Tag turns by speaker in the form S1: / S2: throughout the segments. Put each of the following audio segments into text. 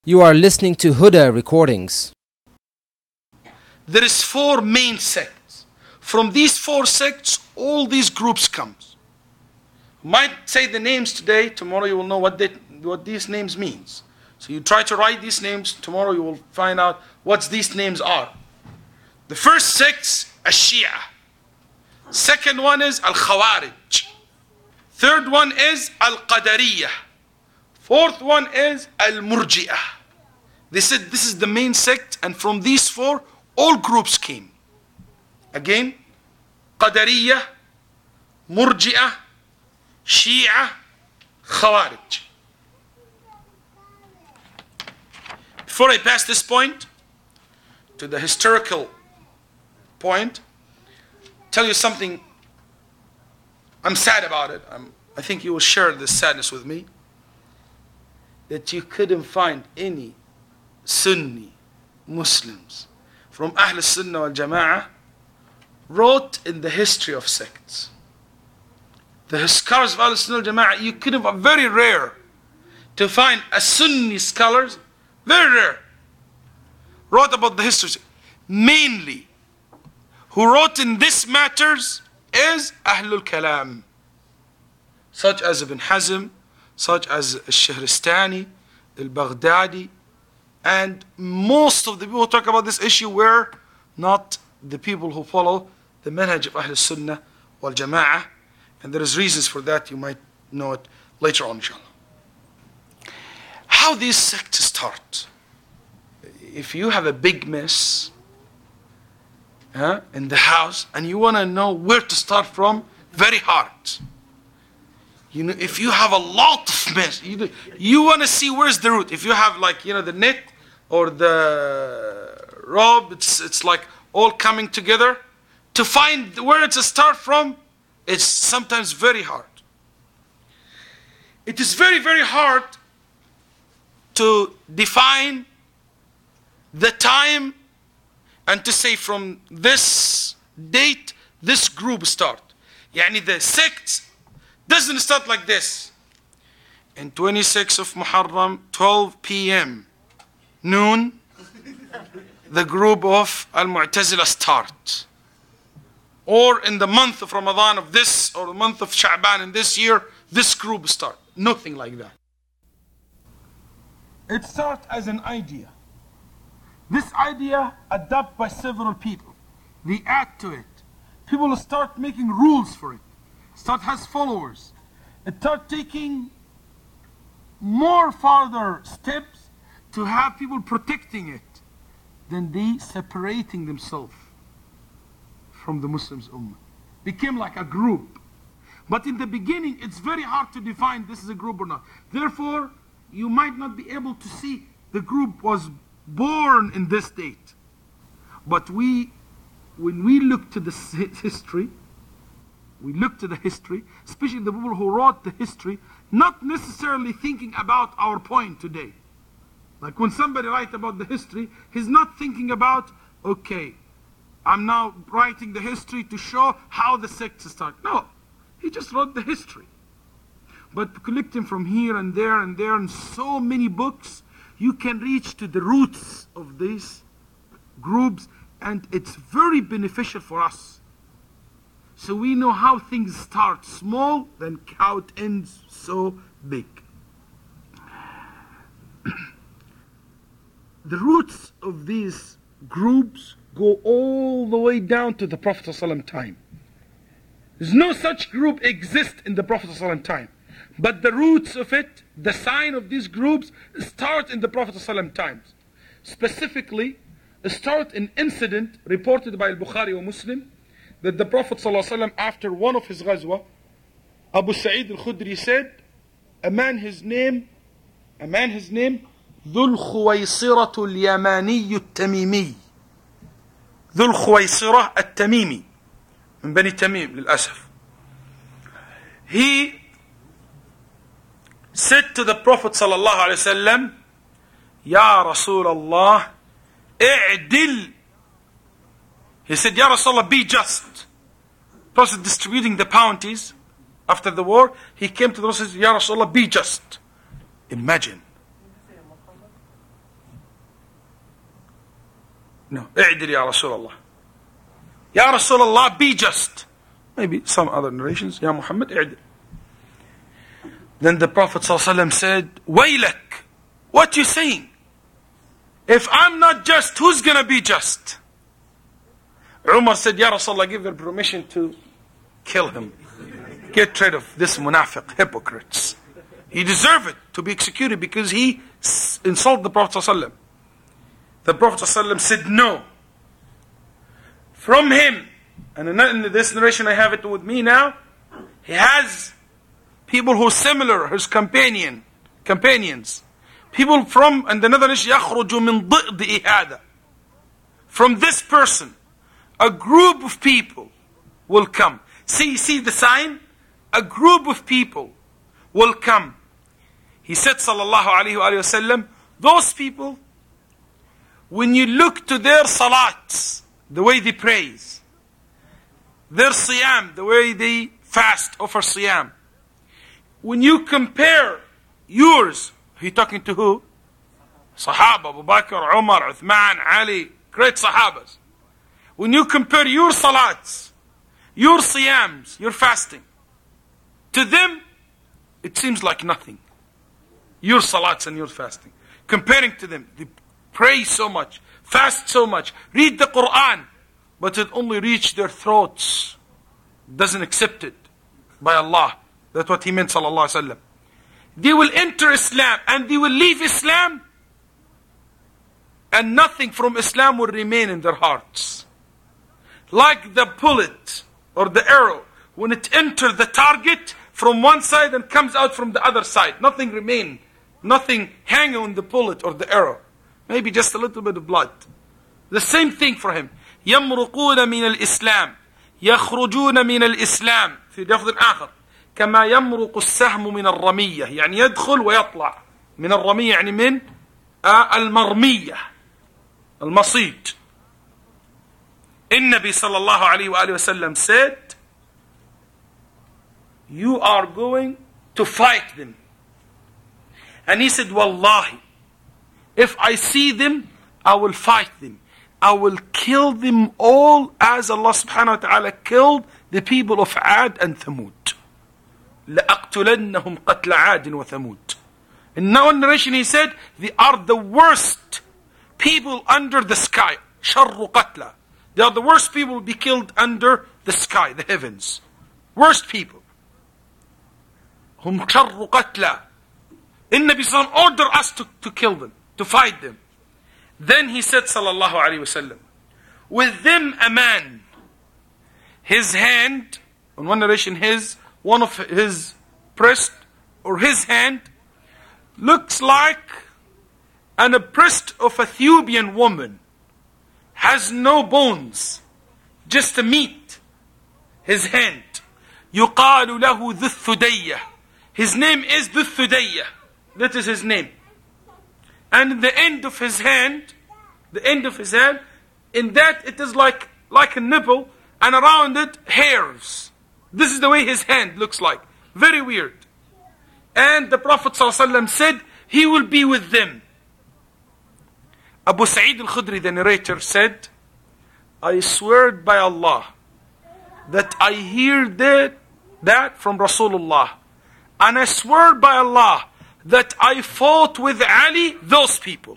S1: You are listening to Huda recordings.
S2: There is 4 main sects. From these 4 sects, all these groups comes. Might say the names today, tomorrow you will know what these names means. So you try to write these names, tomorrow you will find out what these names are. The first sect, Al-Shia. Second one is Al-Khawarij. Third one is Al-Qadariyah. Fourth one is Al-Murji'ah. They said this is the main sect, and from these 4, all groups came. Again, Qadariyah, Murji'ah, Shia, Khawarij. Before I pass this point to the historical point, tell you something. I'm sad about it. I think you will share this sadness with me. That you couldn't find any Sunni Muslims from Ahl Sunnah wal Jama'ah wrote in the history of sects. The scholars of Ahl Sunnah wal Jama'ah, you couldn't find, very rare to find a Sunni scholars, very rare, wrote about the history. Mainly, who wrote in this matters is Ahlul Kalam, such as Ibn Hazm, such as Al-Shahristani, Al-Baghdadi, and most of the people who talk about this issue were not the people who follow the manhaj of Ahl Sunnah wal Jama'ah, and there is reasons for that. You might know it later on, inshallah. How these sects start? If you have a big mess in the house and you want to know where to start from, very hard. You know, if you have a lot of mess, you want to see where's the root. If you have the net or the robe, it's like all coming together. To find where to start from, it's sometimes very hard. It is very, very hard to define the time and to say from this date, this group start. Yani the sects doesn't start like this. In 26th of Muharram, 12 p.m. noon, the group of Al-Mu'tazila start. Or in the month of Ramadan of this, or the month of Sha'ban in this year, this group start. Nothing like that. It starts as an idea. This idea adopted by several people. They add to it. People start making rules for it. Start has followers. It start taking more further steps to have people protecting it than they separating themselves from the Muslims Ummah. Became like a group. But in the beginning, it's very hard to define this is a group or not. Therefore, you might not be able to see the group was born in this date. But when we look to the history, we look to the history, especially the people who wrote the history, not necessarily thinking about our point today. Like when somebody writes about the history, he's not thinking about, okay, I'm now writing the history to show how the sects start. No, he just wrote the history. But collecting from here and there and there in so many books, you can reach to the roots of these groups, and it's very beneficial for us. So we know how things start small, then how it ends so big. The roots of these groups go all the way down to the Prophet ﷺ time. There's no such group exist in the Prophet ﷺ time. But the roots of it, the sign of these groups, start in the Prophet ﷺ times. Specifically, start an incident reported by Al-Bukhari or Muslim, that the Prophet ﷺ, after one of his ghazwa, Abu Sa'id al-Khudri said, a man his name, ذو الخويصرة اليماني التميمي. ذو الخويصرة التميمي من بني تميم للأسف. He said to the Prophet sallallahu alaihi wasallam, Ya Rasulullah, i'dil. He said, Ya Rasulullah, be just. Prophet distributing the bounties after the war, he came to the Prophet and said, Ya Rasulullah, be just. Imagine. No. اعدل يا رسول الله. Ya Rasulullah, be just. Maybe some other narrations. Ya Muhammad, اعدل. Then the Prophet ﷺ said, Waylak, what you saying? If I'm not just, who's gonna be just? Umar said, Ya Rasulullah, give her permission to kill him. Get rid of this munafiq, hypocrites. He deserved it to be executed because he insulted the Prophet ﷺ. The Prophet ﷺ said no. From him, and in this narration I have it with me now, he has people who are similar, his companions. People from, and another narration, يَخْرُجُ مِنْ ضِئْضِ إِهَادَ. From this person, a group of people will come. See the sign? A group of people will come. He said, sallallahu alayhi wa sallam, those people, when you look to their salats, the way they praise, their siyam, the way they fast, offer siyam, when you compare yours, he talking to who? Sahaba, Abu Bakr, Umar, Uthman, Ali, great Sahabas. When you compare your salats, your siyams, your fasting, to them, it seems like nothing. Your salats and your fasting. Comparing to them, they pray so much, fast so much, read the Quran, but it only reached their throats. Doesn't accept it by Allah. That's what he meant, sallallahu alaihi wasallam. They will enter Islam and they will leave Islam, and nothing from Islam will remain in their hearts. Like the bullet or the arrow, when it enters the target from one side and comes out from the other side, nothing remains. Nothing hanging on the bullet or the arrow. Maybe just a little bit of blood. The same thing for him. يمرقون من الإسلام يخرجون من الإسلام في لفظ آخر كما يمرق السهم من الرمية يعني يدخل ويطلع من الرمية يعني من المرمية المصيد. النبي صلى الله عليه وآله وسلم said, you are going to fight them. And he said, Wallahi, if I see them, I will fight them. I will kill them all as Allah subhanahu wa ta'ala killed the people of Ad and Thamud. لَأَقْتُلَنَّهُمْ قَتْلَ عَادٍ وَثَمُودٍ. In one narration he said, they are the worst people under the sky. شَرُّ قَتْلَ. They are the worst people to be killed under the sky, the heavens. Worst people. هُمْ شَرُّ قَتْلَ. النبي صلى الله عليه وسلم ordered us to kill them, to fight them. Then he said, sallallahu alayhi wasallam, with them a man, his hand, on one narration, one of his breast or his hand looks like a breast of a Ethiopian woman, has no bones, just a meat. His hand, يقال له ذو الثدية. His name is ذو الثدية. That is his name. And the end of his hand, in that it is like a nipple, and around it hairs. This is the way his hand looks like. Very weird. And the Prophet ﷺ said, he will be with them. Abu Sa'id al-Khudri, the narrator, said, I swear by Allah that I hear that from Rasulullah. And I swear by Allah that I fought with Ali, those people.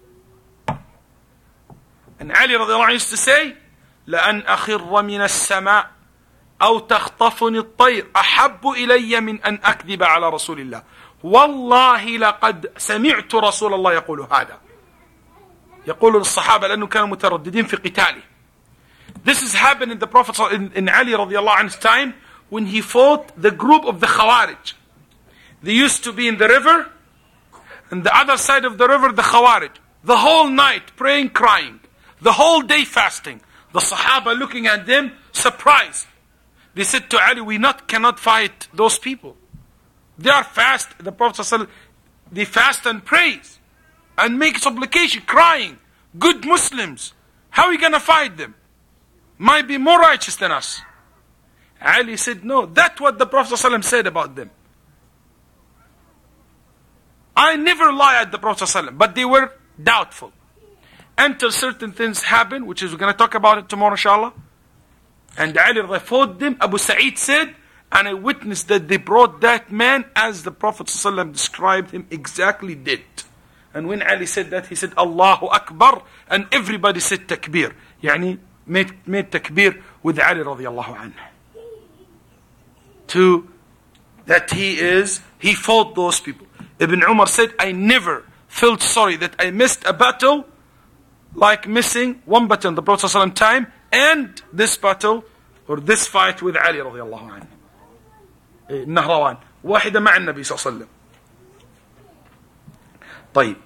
S2: And Ali radiallahu anhu used to say, لأن أخر من السماء أو تخطفني الطير أحب إلي من أن أكذب على رسول الله والله لقد سمعت رسول الله يقول هذا. يقول للصحابة لأنه كانوا مترددين في قتاله. This has happened in the Prophet in Ali radiallahu anhu's time when he fought the group of the Khawarij. They used to be in the river, and the other side of the river, the Khawarij. The whole night praying, crying. The whole day fasting. The Sahaba looking at them, surprised. They said to Ali, we cannot fight those people. They are fast. The Prophet ﷺ, they fast and praise and make supplication, crying. Good Muslims. How are we going to fight them? Might be more righteous than us. Ali said, no, that's what the Prophet ﷺ said about them. I never lie at the Prophet ﷺ, but they were doubtful. until certain things happen, which is we're going to talk about it tomorrow inshallah. And Ali fought them. Abu Sa'id said, and I witnessed that they brought that man as the Prophet ﷺ described him exactly did. And when Ali said that, he said Allahu Akbar, and everybody said takbir. Yani made takbir with Ali radiallahu anhu. To that he fought those people. Ibn Umar said, I never felt sorry that I missed a battle like missing one battle in the Prophet ﷺ time and this battle or this fight with Ali radiallahu anhu. النهروان واحدة مع النبي صلى الله عليه وسلم. طيب